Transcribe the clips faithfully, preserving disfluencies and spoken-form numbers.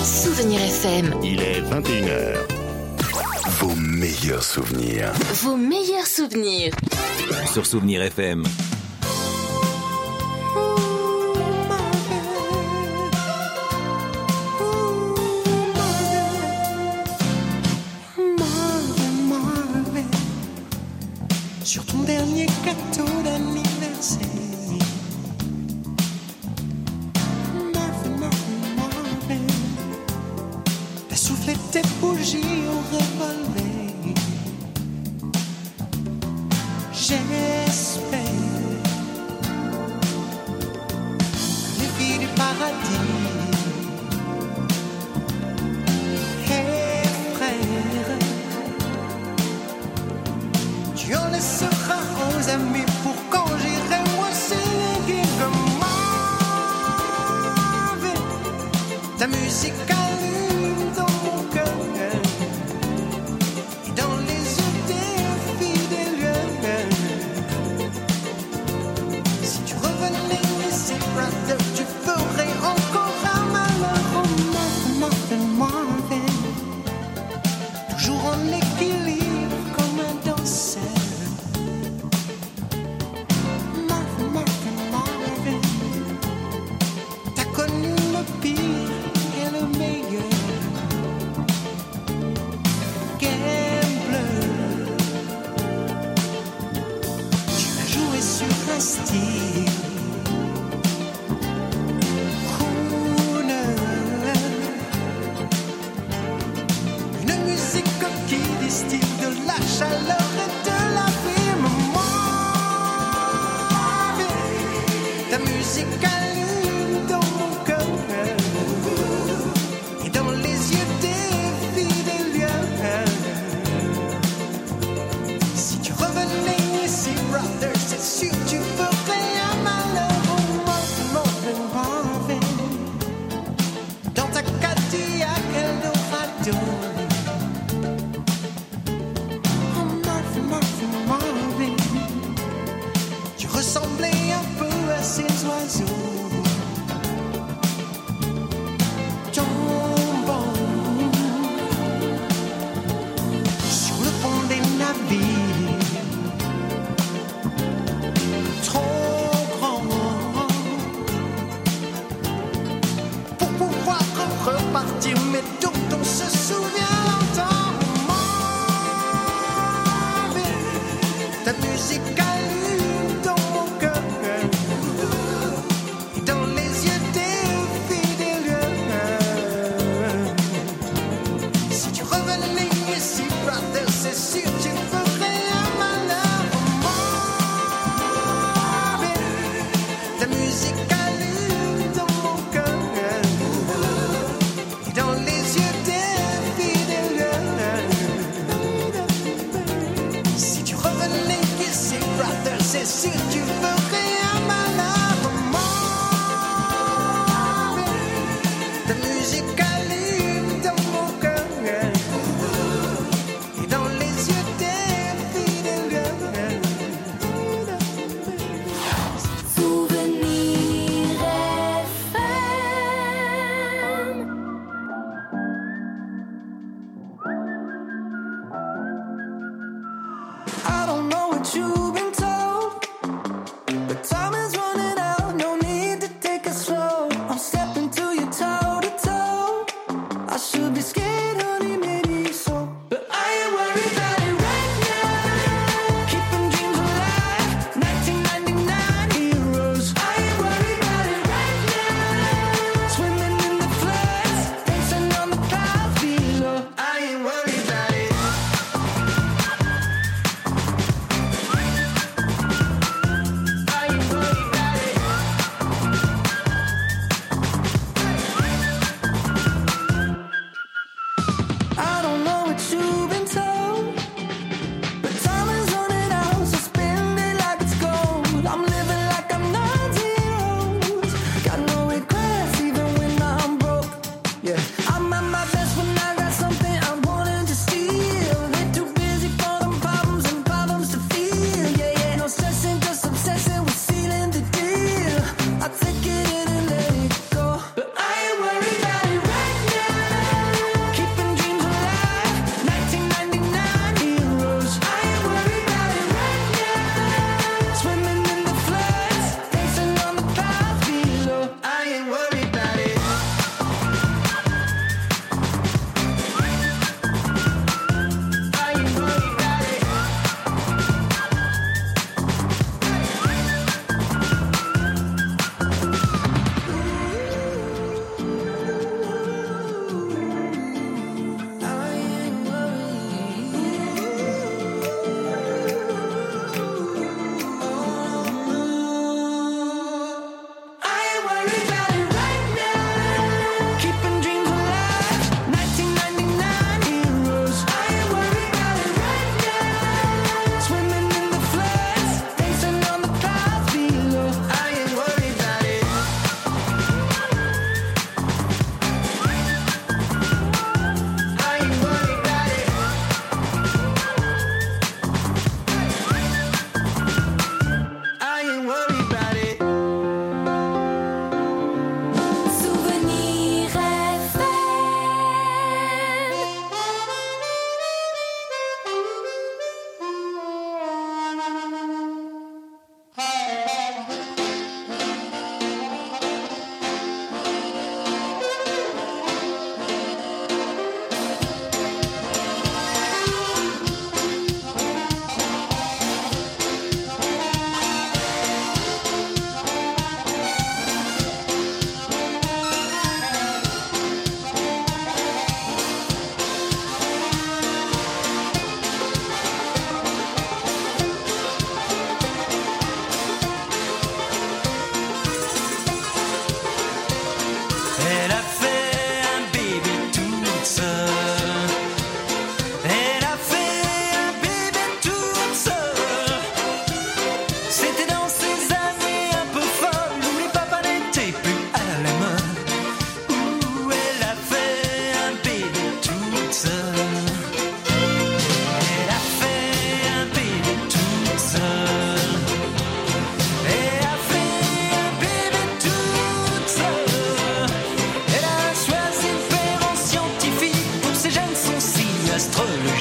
Souvenir F M. Il est vingt et une heures. Vos meilleurs souvenirs. Vos meilleurs souvenirs. Sur Souvenir F M. Sur ton dernier gâteau d'anniversaire, Marvin, Marvin, Marvin, t'as soufflé tes bougies au revolver. J'espère les filles du paradis, hey frère, tu en laisseras aux amis pour quand j'irai moi séléguer comme Marvin. Ta musique allume dans mon cœur et dans les yeux des fidèles. Si tu revenais ici, brother, tu ferais encore un malheur. Oh Marvin, Marvin, Marvin, toujours en équilibre comme un danseur. Marvin, Marvin, Marvin, t'as connu le pire et le meilleur.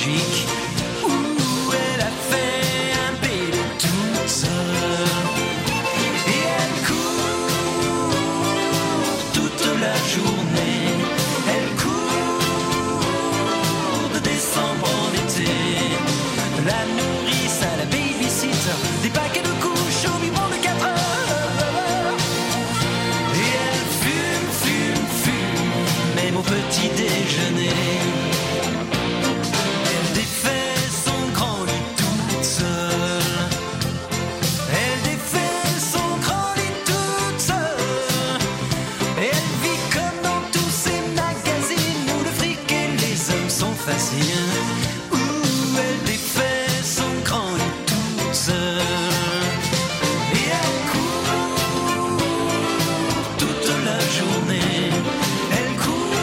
magique où elle a fait un bébé toute seule. Et elle court toute la journée, elle court de décembre en été, de la nourrice à la babysitter, des paquets de couches au biberon de quatre heures. Et elle fume, fume, fume, même au petit déjeuner. Elle défait son grand lit toute seule. Elle défait son grand lit toute seule. Et elle vit comme dans tous ces magazines où le fric et les hommes sont faciles. Où elle défait son grand lit toute seule. Et elle court toute la journée. Elle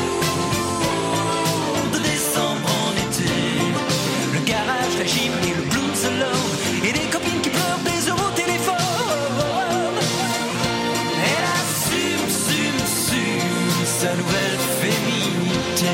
court de décembre en été. Le garage, la gym et le blues alone. Et des copines qui pleurent des euros au téléphone. Elle assume, assume, assume sa nouvelle féminité.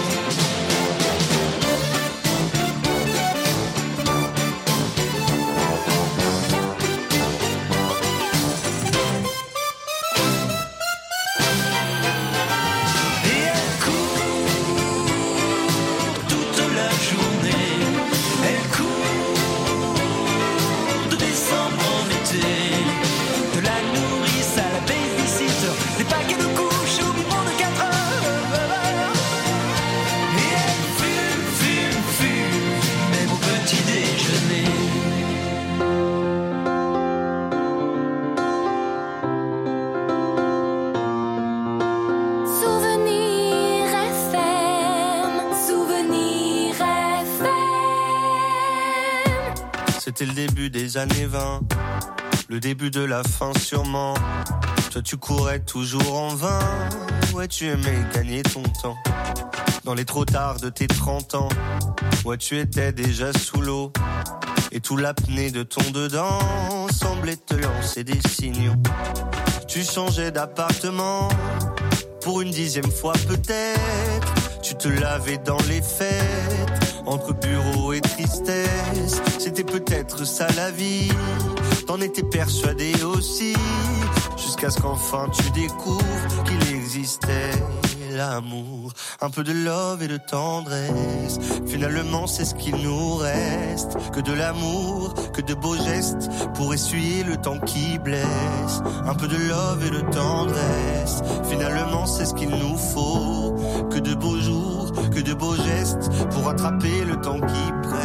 Et elle court toute la journée. Elle court de décembre en été. De la nourrice à la babysitter, des paquets de couches au biberon de quatre heures. Et elle fume, fume, fume, même au petit déjeuner. Souvenir F M, Souvenir F M. C'était le début des années vingt, le début de la fin sûrement. Toi tu courais toujours en vain, ouais tu aimais gagner ton temps. Dans les trop tard de tes trente ans, ouais tu étais déjà sous l'eau. Et tout l'apnée de ton dedans semblait te lancer des signaux. Tu changeais d'appartement, pour une dixième fois peut-être. Tu te lavais dans les fêtes, entre bureau et tristesse. C'était peut-être ça la vie, t'en étais persuadé aussi. Jusqu'à ce qu'enfin tu découvres qu'il existait l'amour. Un peu de love et de tendresse, finalement c'est ce qu'il nous reste. Que de l'amour, que de beaux gestes, pour essuyer le temps qui blesse. Un peu de love et de tendresse, finalement c'est ce qu'il nous faut. Que de beaux jours, que de beaux gestes, pour attraper le temps qui presse.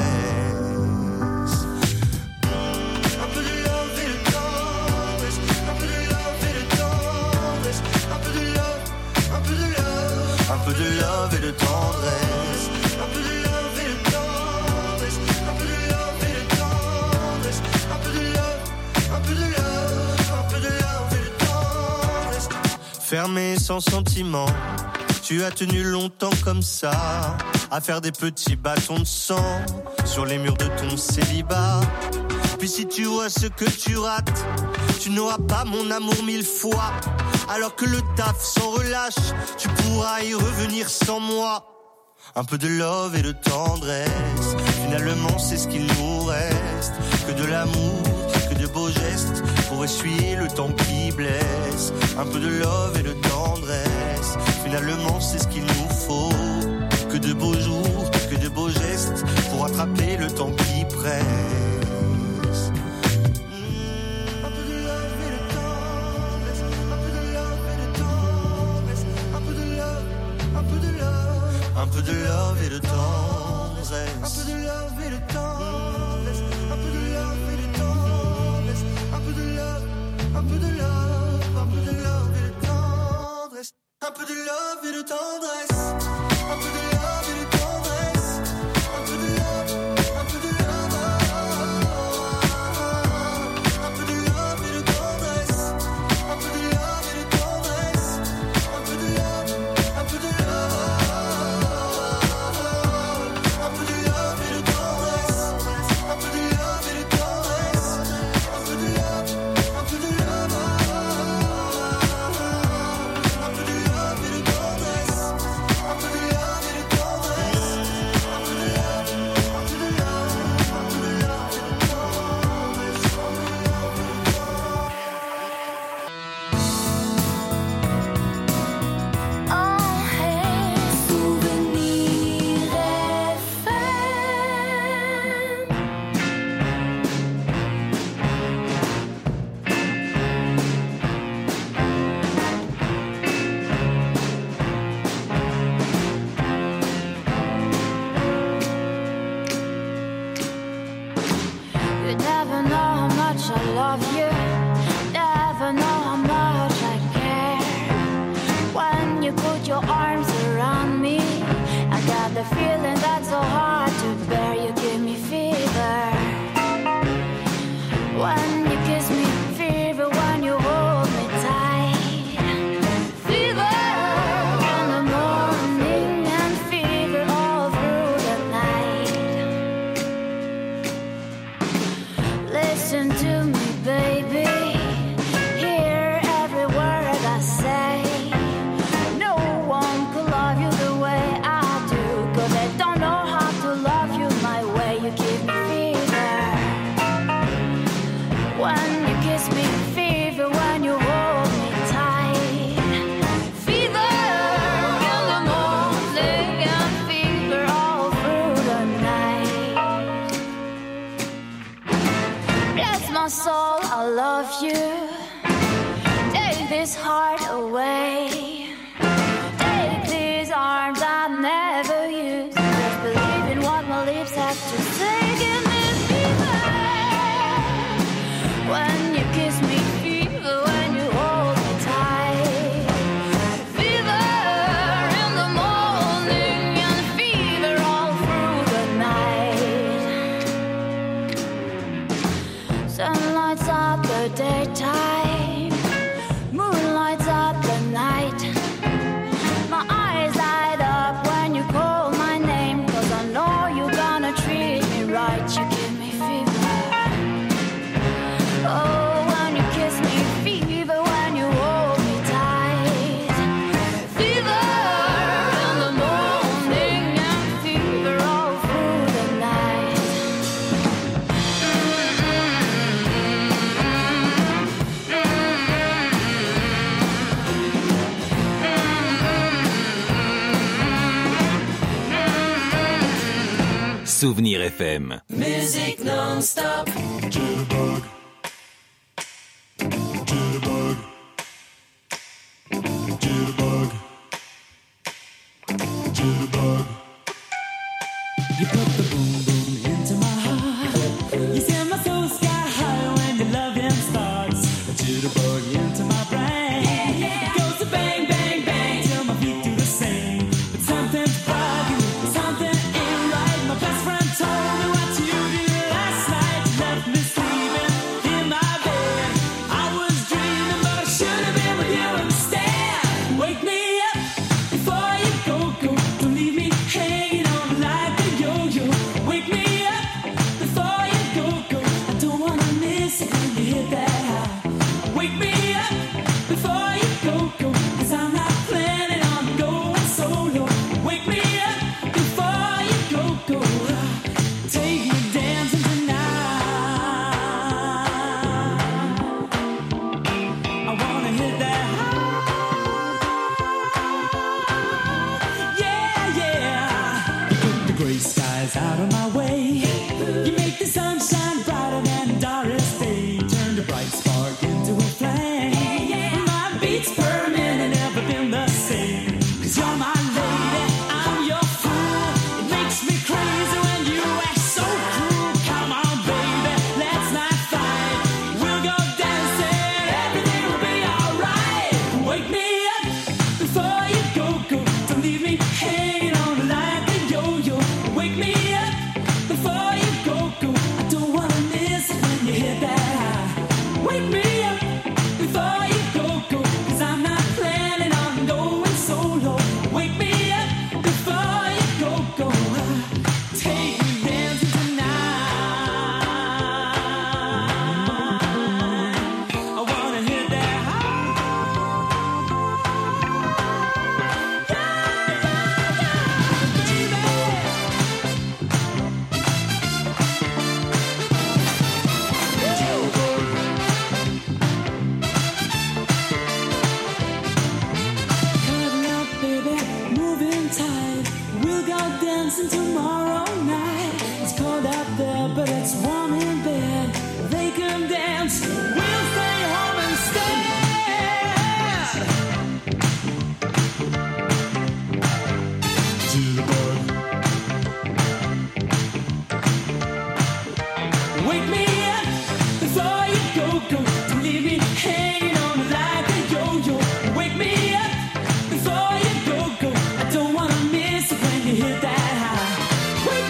Un peu de love et de tendresse, un peu de love et de tendresse, un peu de love, un peu de love, un peu de love et de tendresse, un peu de love et de tendresse, un peu de love et de tendresse, un peu de love, un peu de love, un peu de love et de tendresse. Fermé sans sentiment, tu as tenu longtemps comme ça, à faire des petits bâtons de sang sur les murs de ton célibat. Puis si tu vois ce que tu rates, tu n'auras pas mon amour mille fois. Alors que le taf s'en relâche, tu pourras y revenir sans moi. Un peu de love et de tendresse, finalement c'est ce qu'il nous reste. Que de l'amour, que de beaux gestes, pour essuyer le temps qui blesse. Un peu de love et de tendresse, finalement c'est ce qu'il nous faut. Que de beaux jours, que de beaux gestes, pour attraper le temps qui presse. Mmh. Un peu de love et de tendresse, un peu de love et de tendresse, un peu de love, un peu de love, un peu de love et de tendresse, un peu de love et de tendresse, un peu de love et de tendresse, un peu de love, un peu de love, un peu de love et de tendresse, un peu de love et de tendresse. Un peu de love et de tendresse, un peu de love, un peu de love, un peu de love et de tendresse, un peu de love et de tendresse, un peu de love, un peu de love, un peu de love et de tendresse, un peu de love et de tendresse, un peu de love, un peu de love, un peu de love et de tendresse, un peu this heart away. Take these arms I never used. Just believe in what my lips have to say. Give me fever when you kiss me, fever when you hold me tight. Fever in the morning and fever all through the night. Sun lights up the daytime, moon lights up the night. My eyes light up when you call my name, 'cause I know you're gonna treat me right. You give me fever. Oh, when you kiss me, fever when you hold me tight. Fever in the morning and fever all through the night. Souvenir F M. Musique non-stop. Jitterbug. Jitterbug. Jitterbug. Jitterbug. You put the boom boom into my heart. You send my soul sky high when your loving starts. A jitterbug into my brain. It goes to bang bang bang till my feet do the same. But something's bugging, something ain't right. My best friend told me what you did last night. You left me sleeping in my bed. I was dreaming, but I should have been with you instead. Wake me up before you go go. Don't leave me hanging on like a yo-yo. Wake me up before you go go. I don't wanna miss it when you hit that high. Wake me up before you go go. 'Cause I'm not planning on going solo. Wake me up before you go go. Take me dancing tonight. I wanna hit that high. Yeah, yeah. You put the gray skies out of my way. You make the sunshine brighter than Doris Day. Turn the bright spark into a flame. My beats per minute never been the same. 'Cause you're my lady, I'm your fool. It makes me crazy when you act so cruel. Come on, baby, let's not fight. We'll go dancing, everything will be alright. Wake me up before you go go. Don't leave me hanging on like a yo-yo. Wake me up before you go go. I don't wanna miss it when you hit that high. Wake me up before you go go. 'Cause I'm not planning on going solo. Wake me up before you go go. Take me dancing tonight. I wanna hit that high. Yeah, yeah, yeah, baby. Cuddle up, baby, moving tight. We'll go dancing tomorrow night. It's cold out there, but it's warm in bed. They can dance, we'll stay home instead. Jitterbug. Wake me up before you go go. Don't leave me hanging on like a yo-yo. Wake me up before you go go. I don't wanna miss it when you hit that high. Wake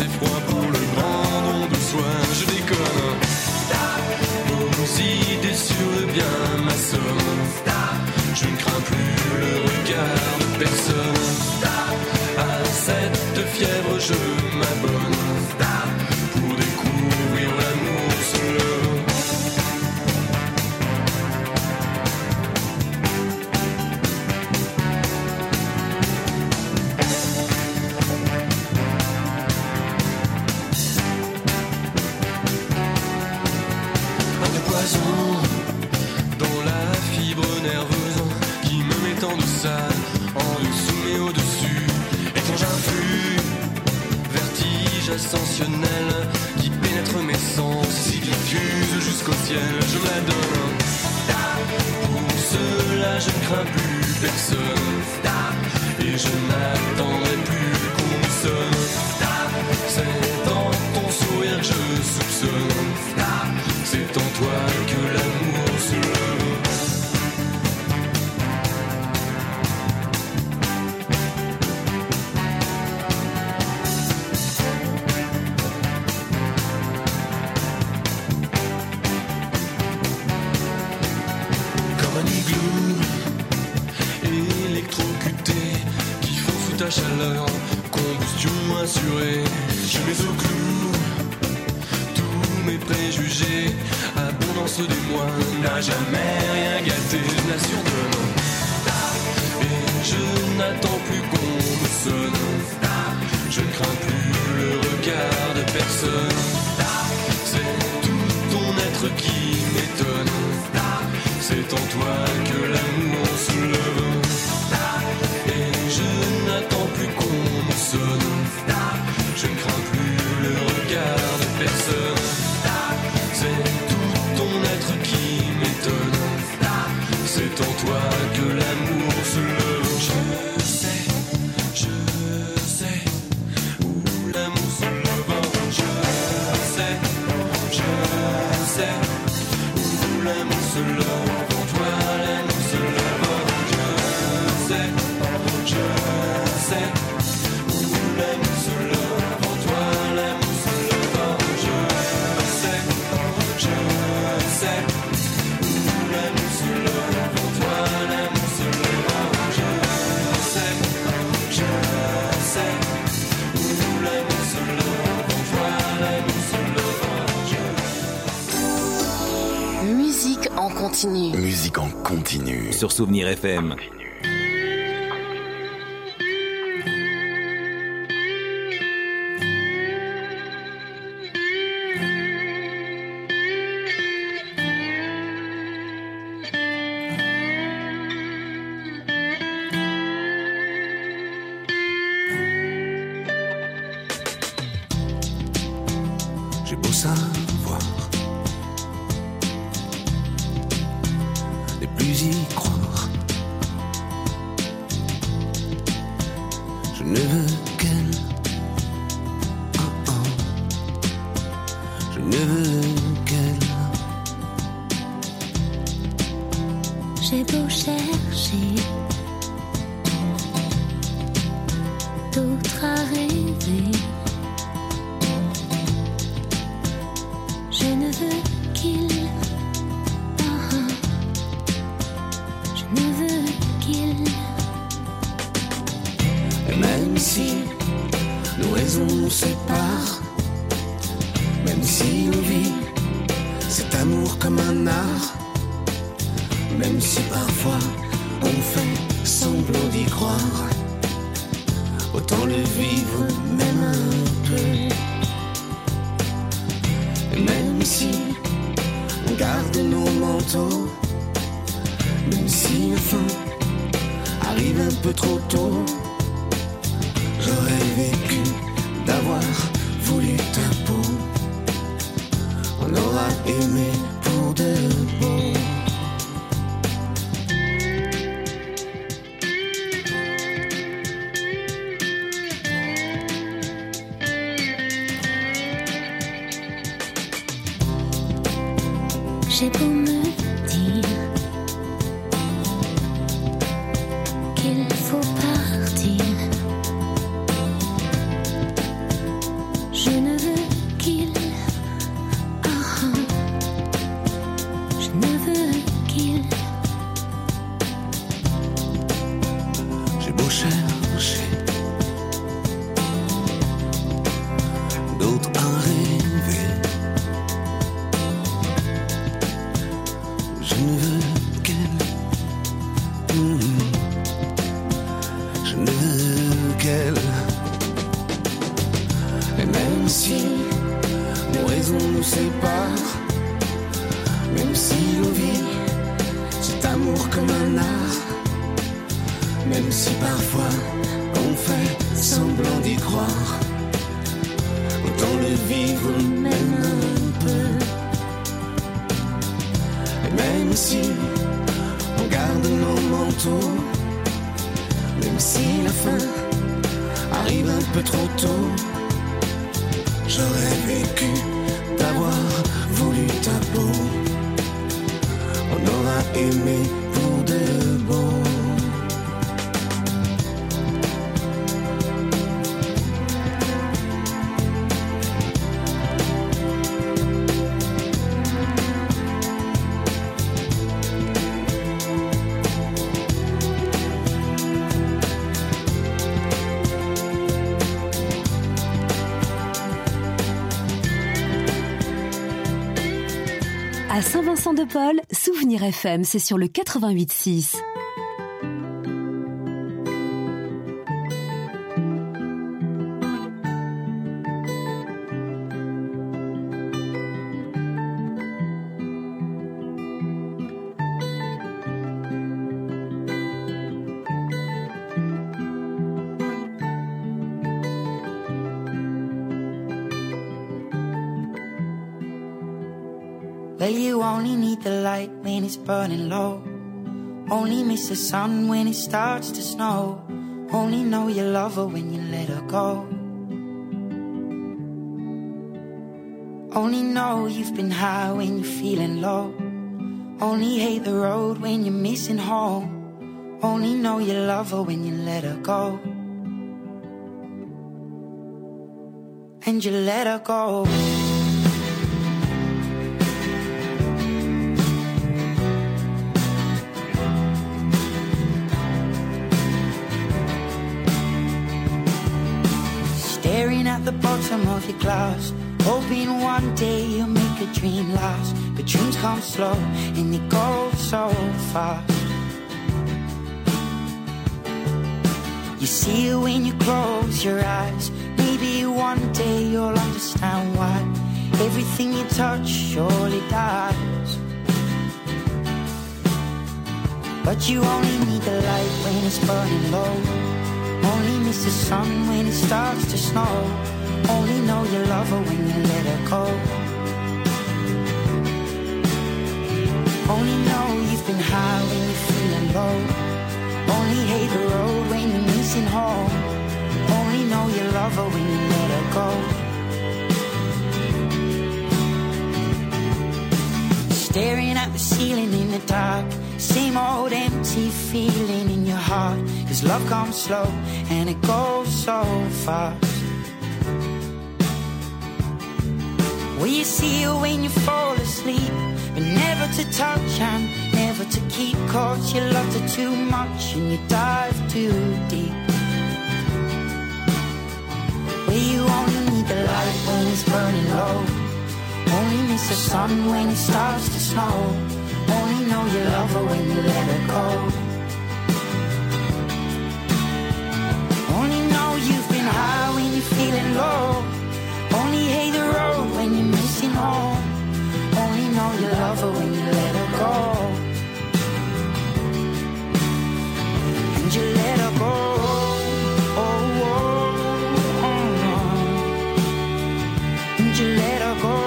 assez froid pour le grand don de soi. Je déconne. Vos idées sur le bien m'assomment. Je ne crains plus le regard de personne. À cette fièvre je m'abonne pour découvrir l'amour seul. Dans la fibre nerveuse qui me met en deçà, en dessous mais au-dessus, étrange influx, vertige ascensionnel qui pénètre mes sens, s'y diffuse jusqu'au ciel, je me la donne. Pour cela je ne crains plus personne, et je n'attendrai plus qu'on me sonne. C'est dans ton sourire que je soupçonne, c'est en toi que l'amour se lève. Comme un igloo électrocuté qui fond sous ta chaleur, combustion assurée, je mets au clou tous mes préjugés. Abondance des mois n'a jamais rien gâté, je l'assure de non. Et je n'attends plus qu'on me sonne. Je ne crains plus le regard de personne. C'est tout ton être qui m'étonne. C'est en toi que l'amour se lève. Et je n'attends plus qu'on me sonne. Je ne crains plus le regard de personne. C'est tout ton être qui m'étonne. C'est en toi que l'amour se lève. Je sais, je sais où l'amour se lève. Je sais, je sais où l'amour se lève. En toi l'amour se lève. Je sais, je sais où l'amour se lève. En toi l'amour se lève. Je sais, je sais où l'amour se lève. En toi l'amour se lève. Je sais, je sais où l'amour se lève. En toi l'amour se lève. Musique en continu. Musique en continu. Sur Souvenir F M. J'ai beau savoir, ne plus y croire. Je ne veux qu'elle. Oh oh. Je ne veux qu'elle. J'ai beau chercher d'autres à rêver, je ne veux qu'il. Oh, je ne veux qu'il. Et même si nos raisons nous séparent, même si on vit cet amour comme un art, même si parfois on fait semblant d'y croire, autant le vivre même un peu. Et même si on garde nos manteaux, même si la fin arrive un peu trop tôt, j'aurais vécu d'avoir voulu ta peau. On aura aimé pour de bon. J'ai beau me dire qu'il faut partir, même si nos raisons nous séparent, même si l'on vit cet amour comme un art, même si parfois on fait semblant d'y croire, autant le vivre même un peu. Et même si on garde nos manteaux, même si la fin arrive un peu trop tôt, j'aurais vécu d'avoir voulu ta peau. On aura aimé pour de beau. À Saint-Vincent-de-Paul, Souvenir F M, c'est sur le quatre-vingt-huit six. Well, you only need the light when it's burning low. Only miss the sun when it starts to snow. Only know you love her when you let her go. Only know you've been high when you're feeling low. Only hate the road when you're missing home. Only know you love her when you let her go. And you let her go. Staring at the bottom of your glass, hoping one day you'll make a dream last. But dreams come slow and they go so fast. You see it when you close your eyes. Maybe one day you'll understand why everything you touch surely dies. But you only need the light when it's burning low. Only miss the sun when it starts to snow. Only know you love her when you let her go. Only know you've been high when you're feeling low. Only hate the road when you're missing home. Only know you love her when you let her go. Staring at the ceiling in the dark, same old empty feeling in your heart. Cause love comes slow and it goes so fast. Well, you see it when you fall asleep, but never to touch and never to keep. Cause you loved her too much and you dive too deep. Well, you only need the light when it's burning low. Only miss the sun when it starts to snow. Only know you love her when you let her go. Only know you've been high when you're feeling low. Only hate the road when you're missing home. Only know you love her when you let her go. And you let her go. Oh, oh, oh, oh. And you let her go.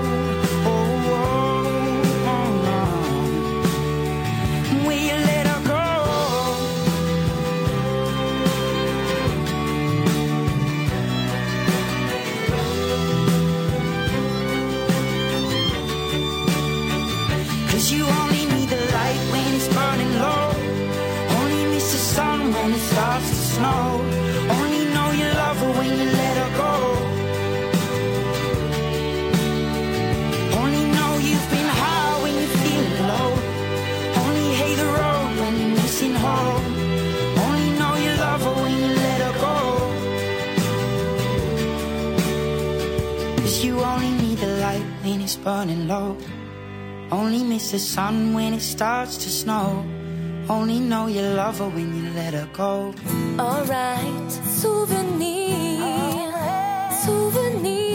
You only need the light when it's burning low. Only miss the sun when it starts to snow. Only know you love her when you let her go. Only know you've been high when you're feeling low. Only hate the road when you're missing home. Only know you love her when you let her go. Cause you only need the light when it's burning low. Only miss the sun when it starts to snow. Only know you love her when you let her go. Alright, souvenir, souvenir.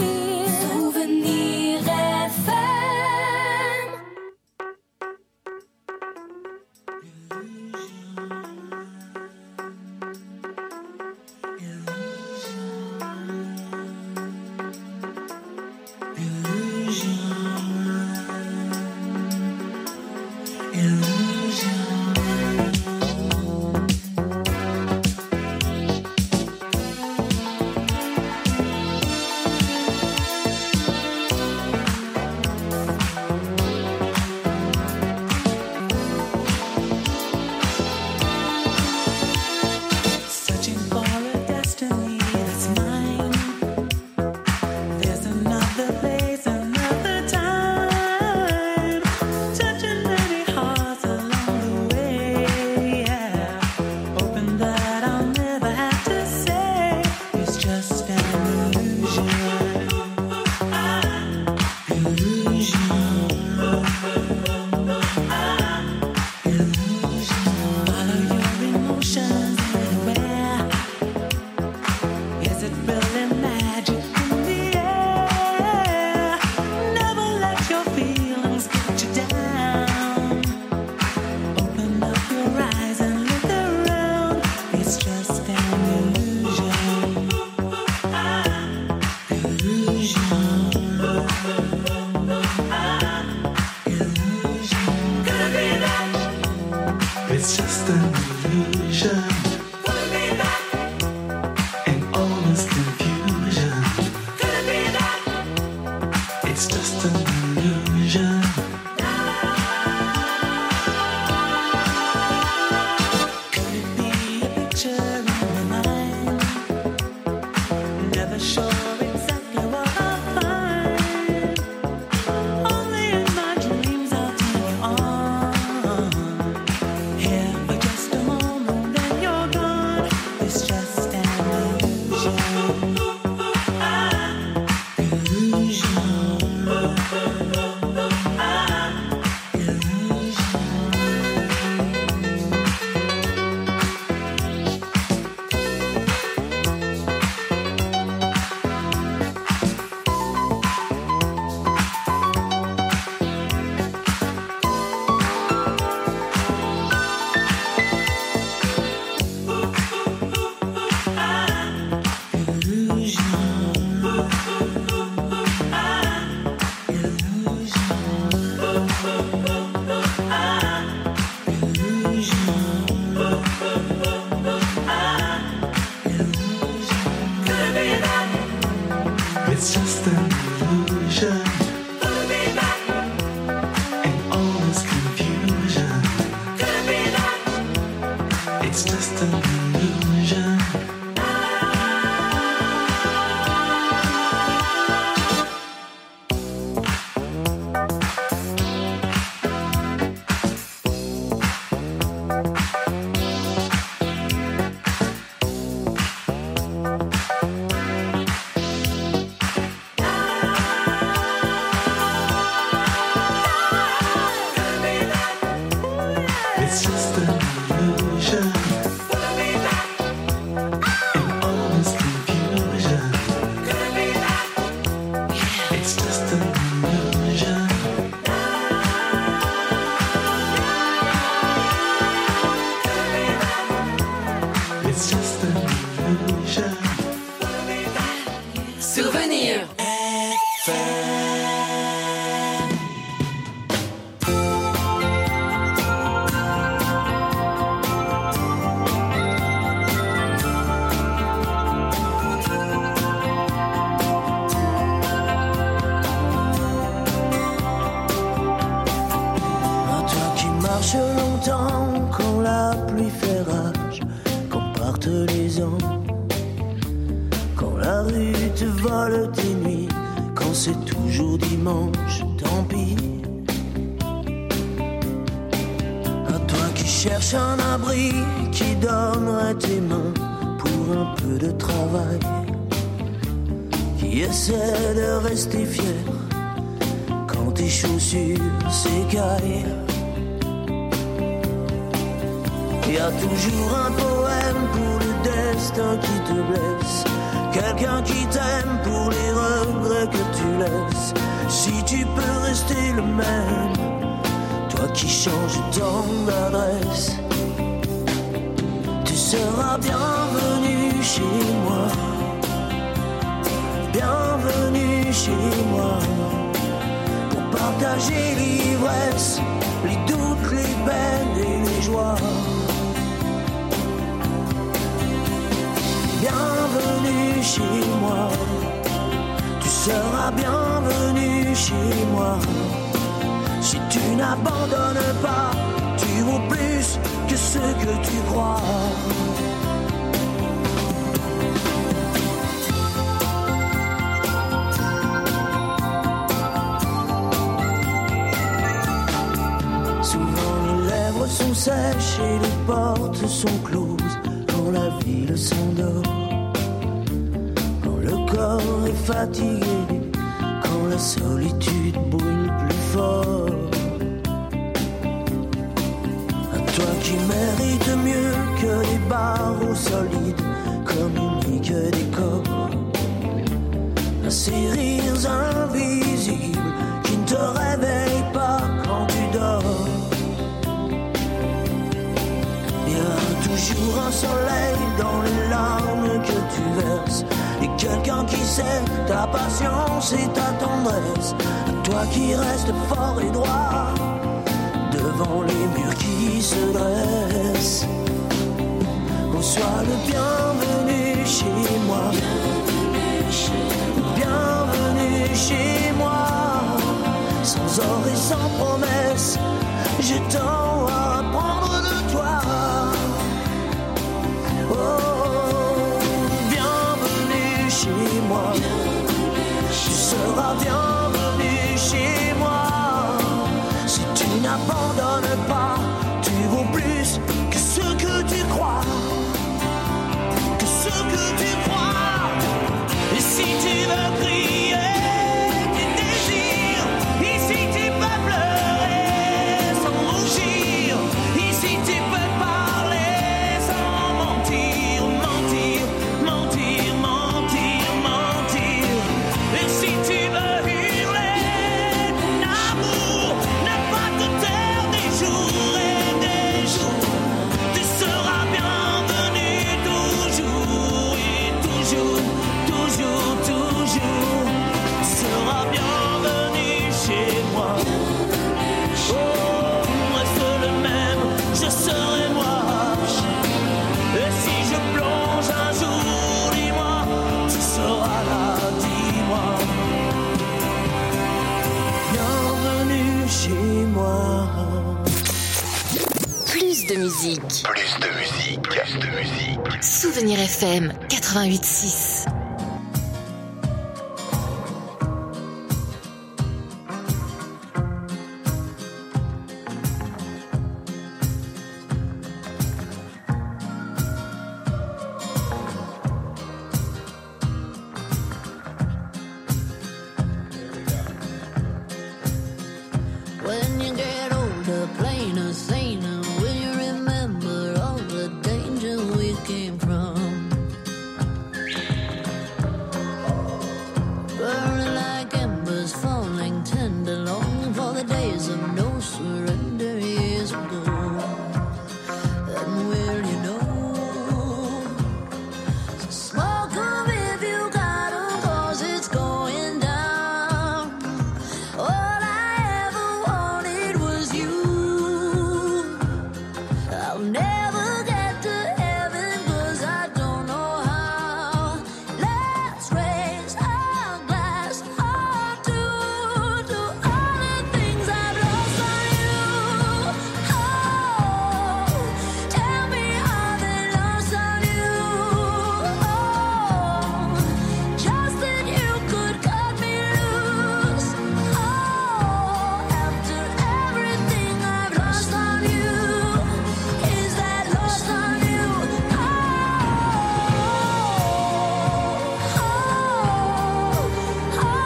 It's just an illusion. Could it be a picture in my mind? Never sure exactly what I'll find. Only in my dreams I'll take you on. Here for just a moment, then you're gone. It's just an illusion. It's just an illusion. Could be that. In all this confusion. Could be that. It's just an illusion. It's just an illusion. In all this confusion. It's just an illusion. It's just an illusion. Souvenir. Toi qui marches longtemps quand la pluie fait rage, quand partent les ans, quand la rue te vole tes nuits, quand c'est toujours dimanche, tant pis. À toi qui cherches un abri, qui donnerait tes mains pour un peu de travail, qui essaie de rester fier quand tes chaussures s'écaillent. Y a toujours un poème pour le destin qui te blesse, quelqu'un qui t'aime pour les regrets que tu laisses. Si tu peux rester le même, toi qui changes tant d'adresse, tu seras bienvenu chez moi, bienvenue chez moi, pour partager l'ivresse, les doutes, les peines et les joies. Bienvenue chez moi, tu seras bienvenue chez moi. Si tu n'abandonnes pas, tu vaux plus que ce que tu crois. Souvent les lèvres sont sèches et les portes sont closes quand la ville s'endort, quand le corps est fatigué, quand la solitude brûle plus fort. À toi qui mérites mieux que des barreaux solides, communique des corps, à ces rires invisibles qui ne te réveillent pas quand tu dors. Y a toujours un soleil dans les larmes que tu verses, et quelqu'un qui sait ta patience et ta tendresse. À toi qui restes fort et droit devant les murs qui se dressent. Oh, sois le bienvenu chez moi, bienvenue chez moi. sans promesse, j'ai tant à apprendre de toi. Oh, bienvenue chez moi, tu seras bienvenue chez moi. Si tu n'abandonnes pas, tu vaux plus que ce que tu crois, que ce que tu crois. Et si tu veux crier tes désirs, ici tu peux pleurer sans rougir, ici tu peux parler sans mentir, mentir, mentir, mentir, mentir. Et si tu veux hurler ton amour, ne pas te taire des jours et des jours, tu seras bienvenu toujours et toujours, toujours, toujours, tu seras bienvenu chez moi. Oh, reste le même, je serai moi. Et si je plonge un jour, dis-moi, tu seras là, dis-moi. Bienvenue chez moi. Plus de musique. Plus de musique. Plus de musique. Souvenir F M quatre-vingt-huit six. When you get older, plainer, saner, will you remember all the danger we came from? Burning like embers, falling tender, longing for the days of no surrender years ago. And will you know? So smoke 'em if you got 'em, 'cause it's going down. All I ever wanted was you. I'll never get to heaven 'cause I don't know how. Let's raise our glass or two to all the things I've lost on you. Oh, tell me how they lost on you. Oh, just that you could cut me loose. Oh, after everything I've lost on you, is that lost on you? Oh, oh, oh,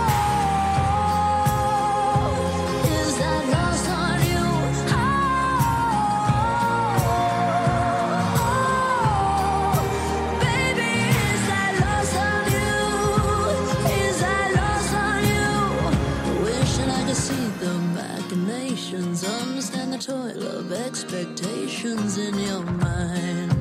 is that lost on you? Oh, baby, is that lost on you? Is that lost on you? Wishing I could see the machinations, understand the toil of expectations in your mind.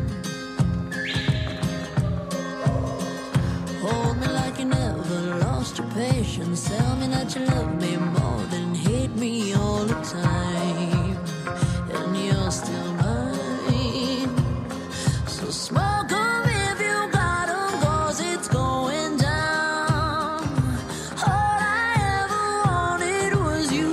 Hold me like you never lost your patience. Tell me that you love me more than hate me all the time. And you're still mine. So smoke 'em if you got 'em, 'cause it's going down. All I ever wanted was you.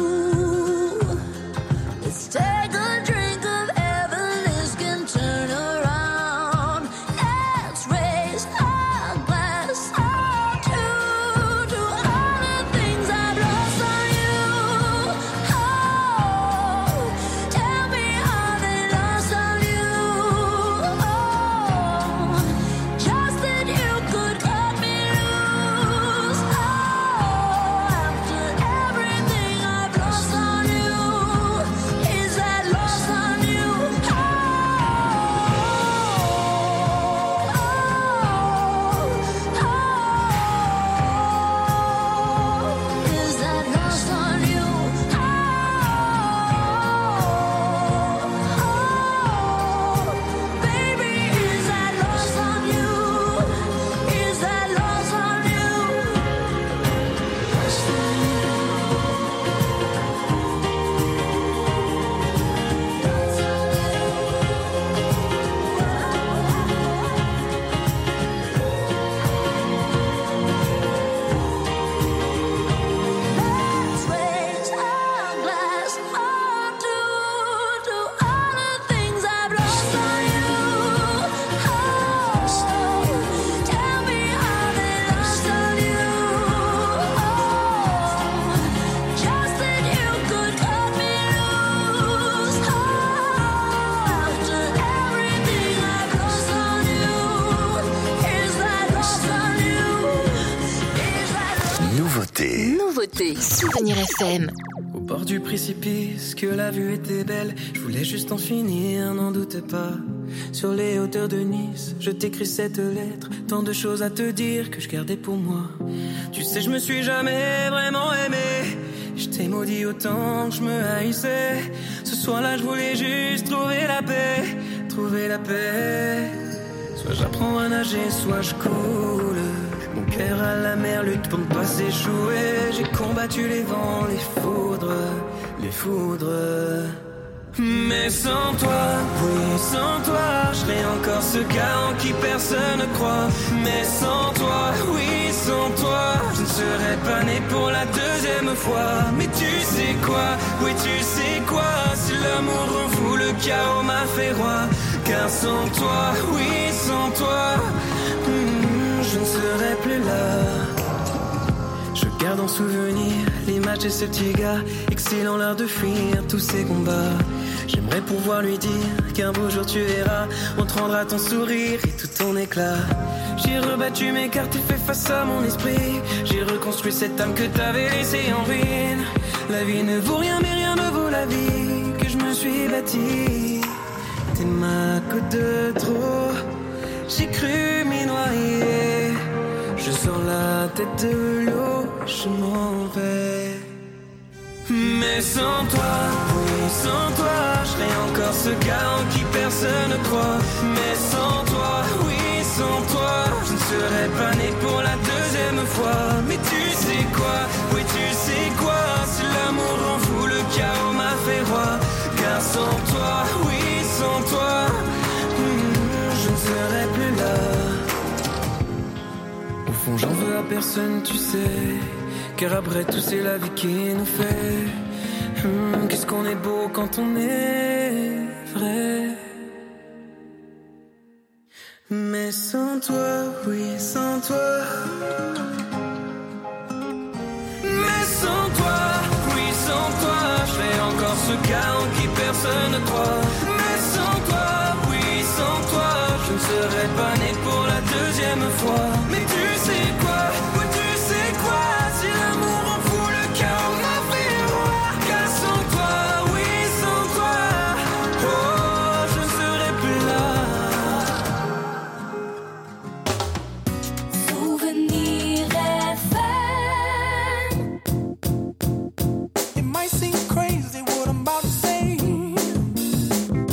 Let's take a drink of heaven, this can turn around. Let's raise our glass or two to all the things I've lost on you. Oh, Nouveauté. Nouveauté. Souvenir F M. Au bord du précipice, que la vue était belle. Je voulais juste en finir, n'en doute pas. Sur les hauteurs de Nice, je t'écris cette lettre. Tant de choses à te dire que je gardais pour moi. Tu sais, je me suis jamais vraiment aimé. Je t'ai maudit autant que je me haïssais. Ce soir-là, je voulais juste trouver la paix. Trouver la paix. Soit j'apprends à nager, soit je coule. Mon cœur à la mer lutte pour ne pas s'échouer. J'ai combattu les vents, les foudres, les foudres. Mais sans toi, oui, sans toi, je serais encore ce gars en qui personne ne croit. Mais sans toi, oui, sans toi, je ne serais pas né pour la deuxième fois. Mais tu sais quoi, oui, tu sais quoi, si l'amour rend fou, le chaos m'a fait roi. Car sans toi, oui, sans toi, hmm, je ne serais plus là. Je garde en souvenir l'image de ce petit gars, excellent l'art de fuir tous ces combats. J'aimerais pouvoir lui dire qu'un beau jour tu verras, on te rendra ton sourire et tout ton éclat. J'ai rebattu mes cartes et fait face à mon esprit. J'ai reconstruit cette âme que t'avais laissée en ruine. La vie ne vaut rien mais rien ne vaut la vie que je me suis bâtie. T'es ma goutte de trop, j'ai cru m'y noyer. Je sors la tête de l'eau, je m'en vais. Mais sans toi, oui, sans toi, je serais encore ce gars en qui personne ne croit. Mais sans toi, oui, sans toi, je ne serais pas né pour la deuxième fois. Mais tu sais quoi, oui, tu sais quoi, si l'amour rend fou, le chaos m'a fait roi. Car sans toi, oui, sans toi, hmm, je ne serais plus là. Au fond, j'en veux à personne, tu sais. Car après tout c'est la vie qui nous fait hum, qu'est-ce qu'on est beau quand on est vrai. Mais sans toi, oui sans toi. Mais sans toi, oui sans toi, je serais encore ce gars en qui personne ne croit. Mais sans toi, oui sans toi, je ne serais pas né pour la deuxième fois. Mais tu sais quoi, oui tu sais quoi, si l'amour en fout, le chaos m'a fait roi. Car sans toi, oui sans toi, oh je ne serais plus là. Souvenir F M. It might seem crazy what I'm about to say,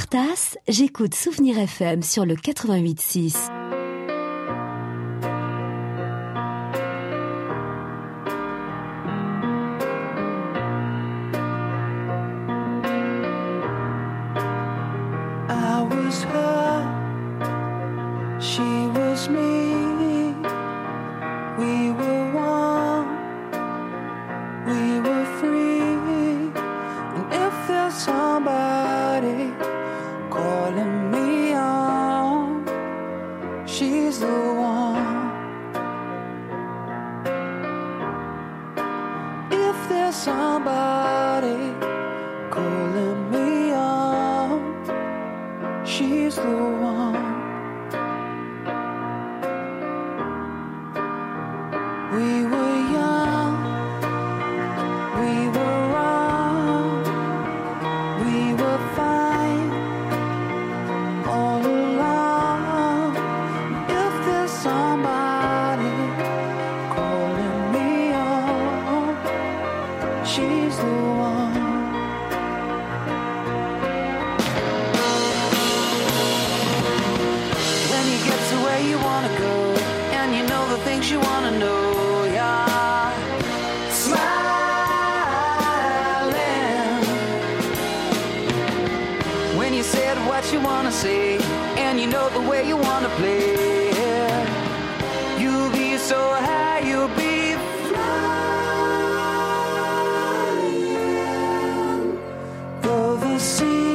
Arthas, j'écoute Souvenir F M sur le quatre-vingt-huit six. I was her, she was me. We were one, we were free. And if there's somebody calling me on, she's the one. If there's somebody calling me on, she's the one. We were young, we were wrong, we were fine all along. If there's somebody calling me on, she's the one. When you get to where you wanna go, and you know the things you wanna know, yeah. Smiling. When you said what you wanna say, and you know the way you wanna play, you'll be so high, you'll be flying. Though the sea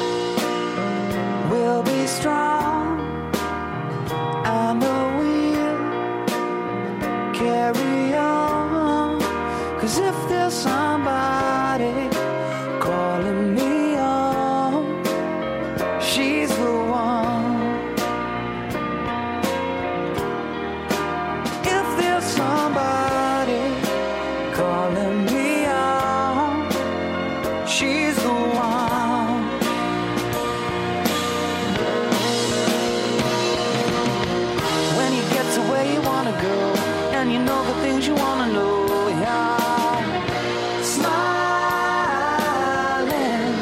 will be strong, I know we'll carry on. 'Cause if there's somebody calling me on, she's the one. If there's somebody calling me on, she's the one. When you get to where you wanna go, and you know the things you wanna know, yeah. Smiling.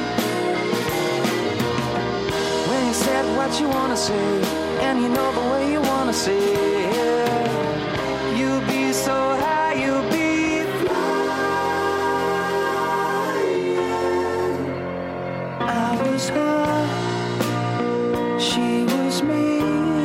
When you said what you wanna say, and you know the way you wanna say it, you'll be so high, you'll be flying. I was her, she was me.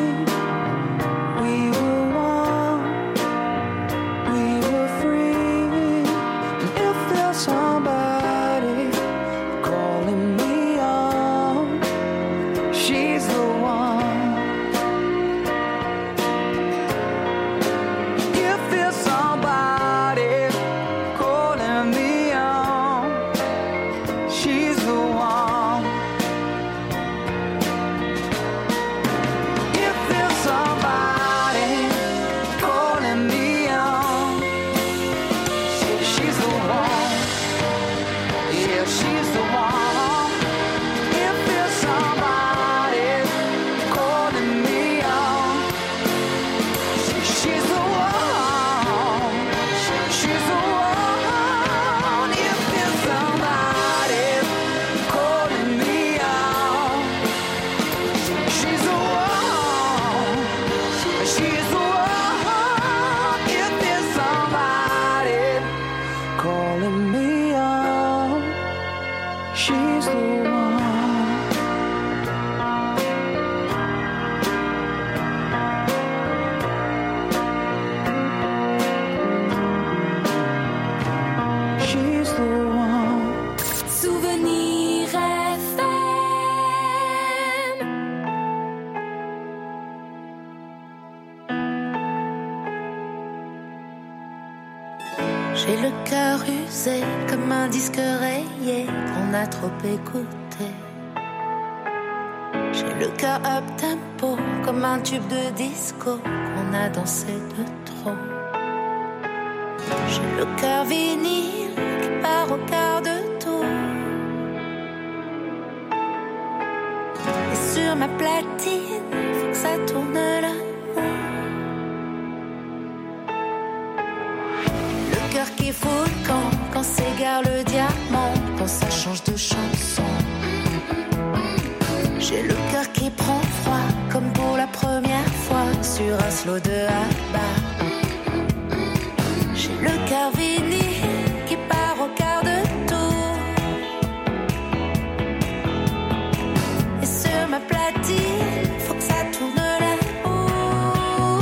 We were one, we were free. And if there's somebody calling me on, she's the one. If there's somebody calling me on, she's the one. If there's somebody calling me on, she's the one. Yeah, she's the one. If there's somebody calling me on, she's the one. She's the one. If there's somebody calling me on, she's the one. She's the one. If there's somebody calling me on, she's the one. She's the one. Souvenir F M. J'ai le cœur usé comme un disque rayé qu'on a trop écouté. J'ai le cœur up tempo comme un tube de disco qu'on a dansé de trop. J'ai le cœur vinyle qui part au quart de tour. Et sur ma platine, faut que ça tourne l'amour. Le cœur qui fout le camp quand s'égare le diamant, quand ça change de chanson. cœur qui prend froid, comme pour la première fois sur un slow de Abba. J'ai le cœur vinyle qui part au quart de tour. Et sur ma platine, faut que ça tourne là-haut.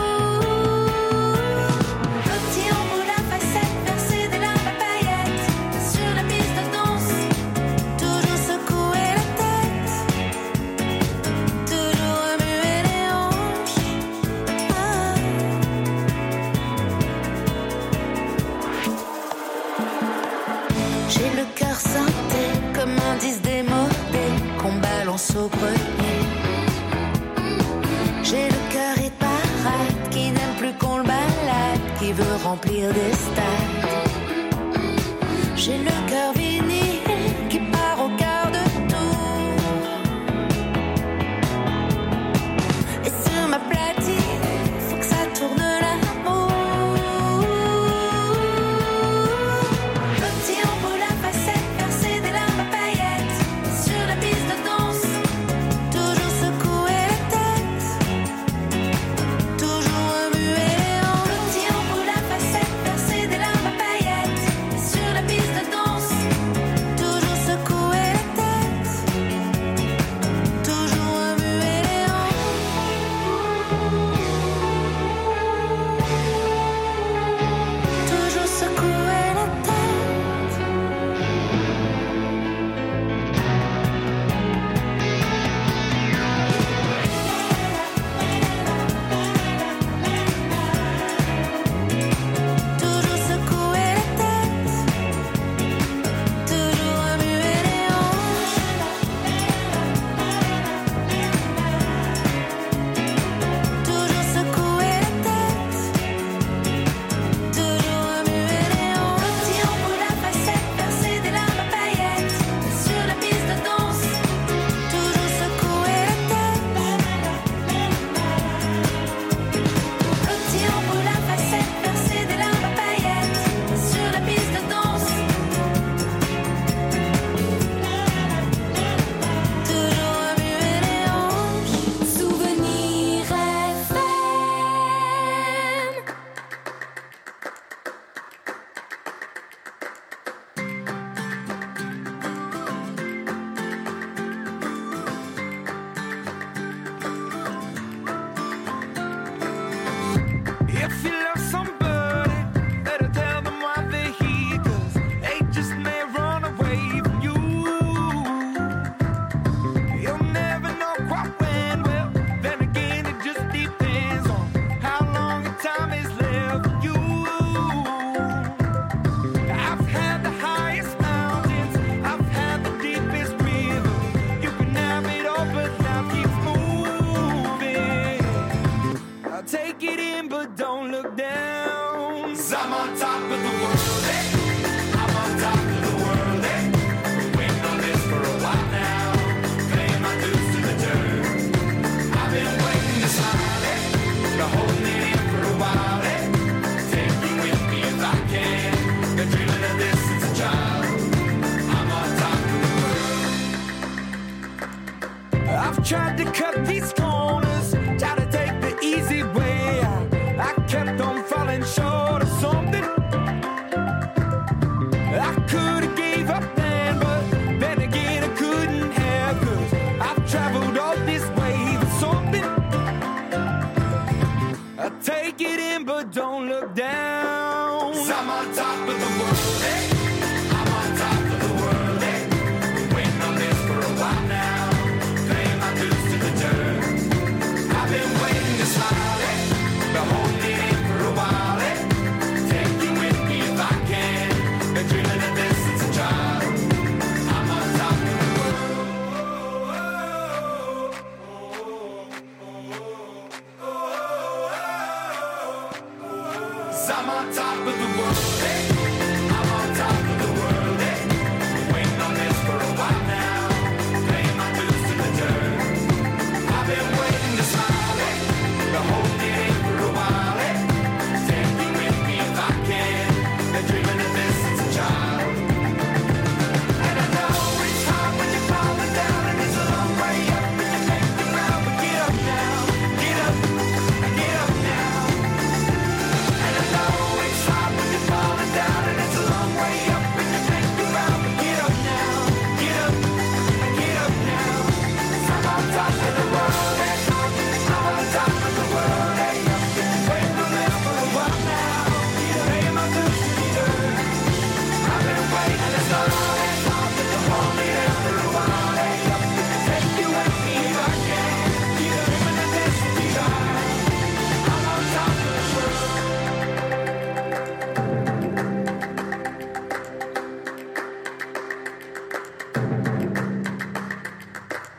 Petit en bout la facette, verser des larmes à paillettes. Sur la piste de danse, toujours secouer la tête. Toujours remuer les hanches. Ah. J'ai le cœur synthé comme un disque démodé qu'on balance au grenier. J'ai le cœur hit parade qui n'aime plus qu'on le balade, qui veut remplir des stades. J'ai le cœur vide